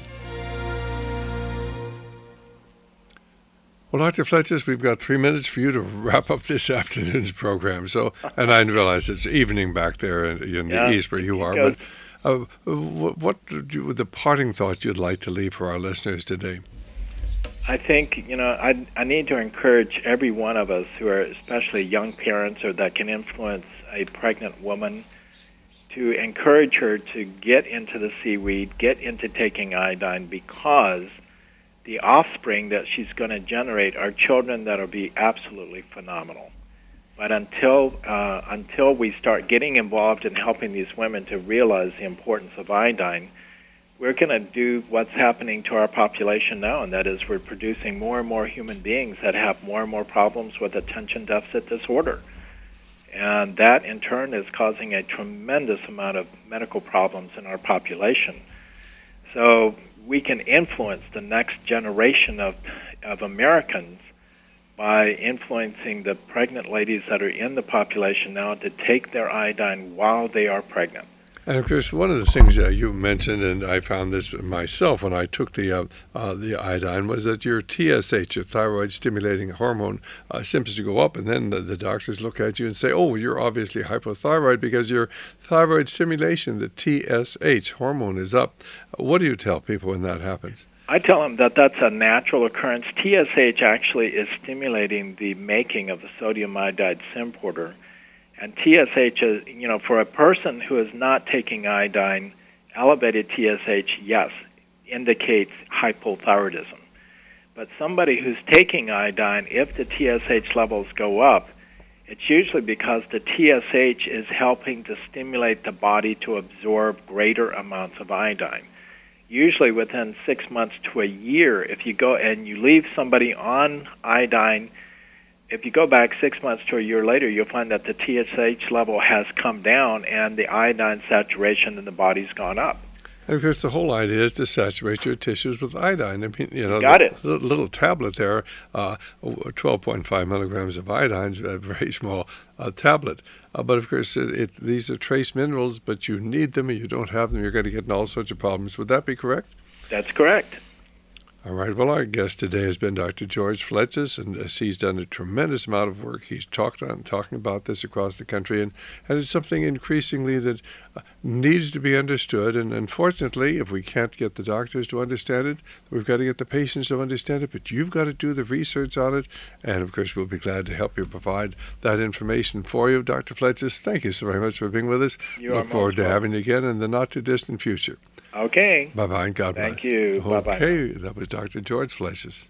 Well, Doctor Fletches, we've got three minutes for you to wrap up this afternoon's program. So, and I realize it's evening back there in, in yeah, the east where you are. But uh, what, what you, the parting thoughts you'd like to leave for our listeners today? I think, you know, I, I need to encourage every one of us who are especially young parents or that can influence a pregnant woman to encourage her to get into the seaweed, get into taking iodine, because the offspring that she's going to generate are children that will be absolutely phenomenal. But until uh, until we start getting involved in helping these women to realize the importance of iodine, we're going to do what's happening to our population now, and that is we're producing more and more human beings that have more and more problems with attention deficit disorder. And that, in turn, is causing a tremendous amount of medical problems in our population. So we can influence the next generation of, of Americans by influencing the pregnant ladies that are in the population now to take their iodine while they are pregnant. And of course, one of the things that you mentioned, and I found this myself when I took the uh, uh, the iodine, was that your T S H, your thyroid-stimulating hormone, uh, seems to go up, and then the, the doctors look at you and say, "Oh, you're obviously hypothyroid because your thyroid stimulation, the T S H hormone, is up." What do you tell people when that happens? I tell them that that's a natural occurrence. T S H actually is stimulating the making of the sodium iodide symporter. And T S H is, you know, for a person who is not taking iodine, elevated T S H, yes, indicates hypothyroidism. But somebody who's taking iodine, if the T S H levels go up, it's usually because the T S H is helping to stimulate the body to absorb greater amounts of iodine. Usually within six months to a year, if you go and you leave somebody on iodine, if you go back six months to a year later, you'll find that the T S H level has come down and the iodine saturation in the body's gone up. And of course, the whole idea is to saturate your tissues with iodine. I mean, you know, Got the it. Little, little tablet there, uh, twelve point five milligrams of iodine is a very small uh, tablet. Uh, but of course, it, it, these are trace minerals, but you need them and you don't have them, you're going to get in all sorts of problems. Would that be correct? That's correct. All right. Well, our guest today has been Doctor George Fletches, and uh, he's done a tremendous amount of work. He's talked on talking about this across the country, and, and it's something increasingly that uh, needs to be understood. And unfortunately, if we can't get the doctors to understand it, we've got to get the patients to understand it. But you've got to do the research on it, and of course, we'll be glad to help you provide that information for you, Doctor Fletches. Thank you so very much for being with us. You Look forward to having you again in the not too distant future. Okay. Bye-bye and God bless. Thank you. Bye-bye. Okay, that was Doctor George Fletches.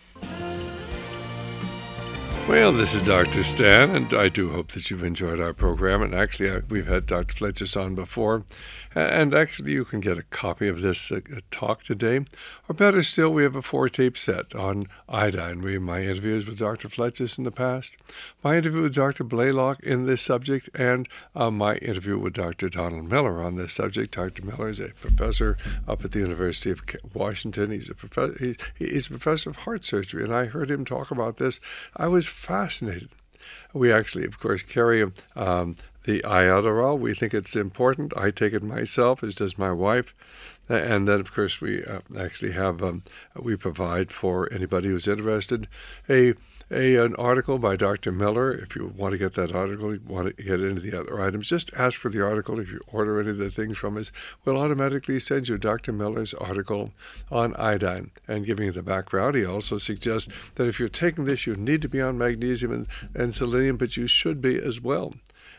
Well, this is Doctor Stan, and I do hope that you've enjoyed our program. And actually, I, we've had Doctor Fletches on before. And actually, you can get a copy of this uh, talk today. Or better still, we have a four-tape set on iodine. We have my interviews with Doctor Fletches in the past, my interview with Doctor Blaylock in this subject, and uh, my interview with Doctor Donald Miller on this subject. Doctor Miller is a professor up at the University of Washington. He's a, prof- he, he's a professor of heart surgery, and I heard him talk about this. I was fascinated. We actually, of course, carry um, the Iodoral. We think it's important. I take it myself, as does my wife. And then, of course, we uh, actually have, um, we provide for anybody who's interested a A, an article by Doctor Miller. If you want to get that article, you want to get into the other items, just ask for the article. If you order any of the things from us, we'll automatically send you Doctor Miller's article on iodine and giving you the background. He also suggests that if you're taking this, you need to be on magnesium and, and selenium, but you should be as well.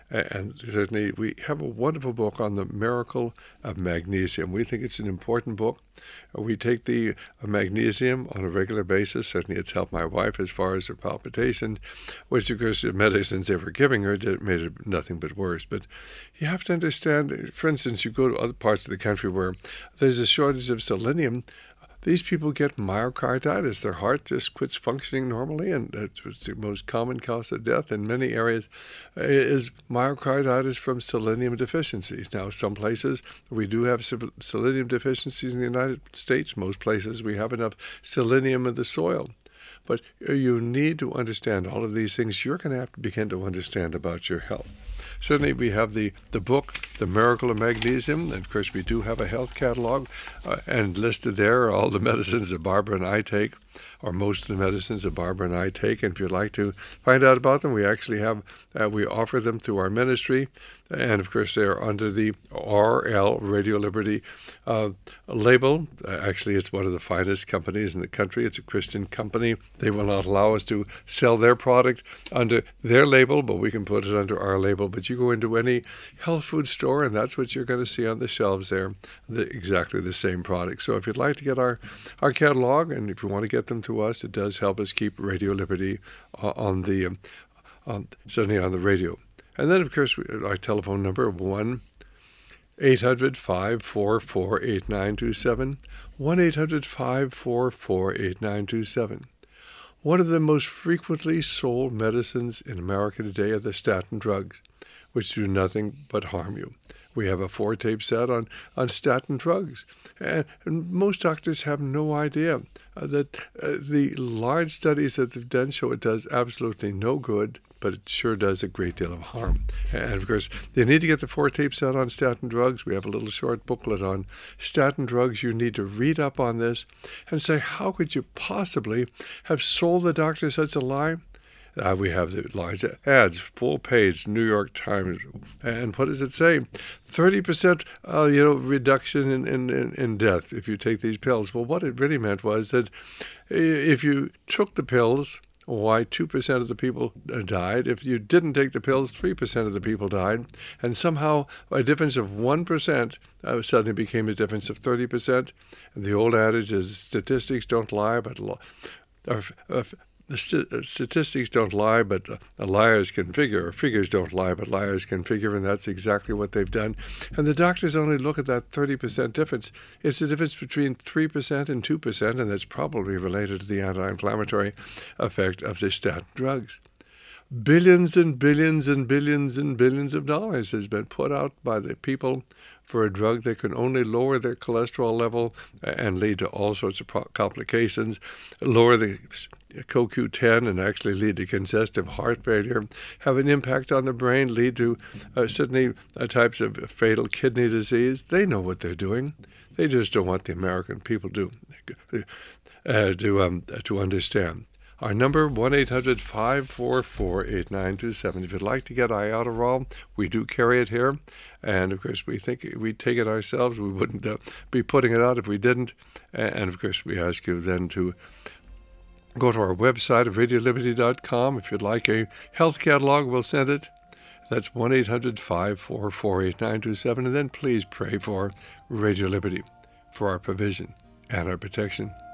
And certainly we have a wonderful book on the miracle of magnesium. We think it's an important book. We take the magnesium on a regular basis. Certainly it's helped my wife as far as her palpitations, which of course the medicines they were giving her did, made it nothing but worse. But you have to understand, for instance, you go to other parts of the country where there's a shortage of selenium. These people get myocarditis. Their heart just quits functioning normally, and it's the most common cause of death in many areas is myocarditis from selenium deficiencies. Now, some places we do have selenium deficiencies in the United States. Most places we have enough selenium in the soil. But you need to understand all of these things. You're going to have to begin to understand about your health. Certainly, we have the, the book, The Miracle of Magnesium, and of course, we do have a health catalog, uh, and listed there are all the medicines that Barbara and I take, or most of the medicines that Barbara and I take. And if you'd like to find out about them, we actually have, uh, we offer them through our ministry. And of course, they're under the R L Radio Liberty uh, label. Uh, actually, it's one of the finest companies in the country. It's a Christian company. They will not allow us to sell their product under their label, but we can put it under our label. But you go into any health food store, and that's what you're going to see on the shelves there, the, exactly the same product. So if you'd like to get our, our catalog, and if you want to get them to us, it does help us keep Radio Liberty uh, on the, um, on, certainly on the radio. And then, of course, our telephone number, one eight hundred, five four four, eight nine two seven, one eight hundred, five four four, eight nine two seven. One of the most frequently sold medicines in America today are the statin drugs, which do nothing but harm you. We have a four-tape set on, on statin drugs. And, and most doctors have no idea uh, that uh, the large studies that they've done show it does absolutely no good, but it sure does a great deal of harm. And of course, you need to get the four-tape set on statin drugs. We have a little short booklet on statin drugs. You need to read up on this and say, how could you possibly have sold the doctor such a lie? Uh, we have the large ads, full page, New York Times, and what does it say? thirty percent, uh, you know, reduction in, in, in death if you take these pills. Well, what it really meant was that if you took the pills, why two percent of the people died. If you didn't take the pills, three percent of the people died. And somehow a difference of one percent uh, suddenly became a difference of thirty percent. And the old adage is statistics don't lie, but li- uh, uh, the st- statistics don't lie, but uh, liars can figure, or figures don't lie, but liars can figure, and that's exactly what they've done. And the doctors only look at that thirty percent difference. It's the difference between three percent and two percent, and that's probably related to the anti-inflammatory effect of the statin drugs. Billions and billions and billions and billions of dollars has been put out by the people for a drug that can only lower their cholesterol level and lead to all sorts of complications, lower the C O Q ten and actually lead to congestive heart failure, have an impact on the brain, lead to uh, certainly uh, types of fatal kidney disease. They know what they're doing. They just don't want the American people to, uh, to, um, to understand. Our number, one eight hundred, five four four, eight nine two seven. If you'd like to get Iodoral, we do carry it here. And, of course, we think we take it ourselves. We wouldn't uh, be putting it out if we didn't. And, of course, we ask you then to go to our website of radio liberty dot com. If you'd like a health catalog, we'll send it. That's one eight hundred, five four four, eight nine two seven. And then please pray for Radio Liberty, for our provision and our protection.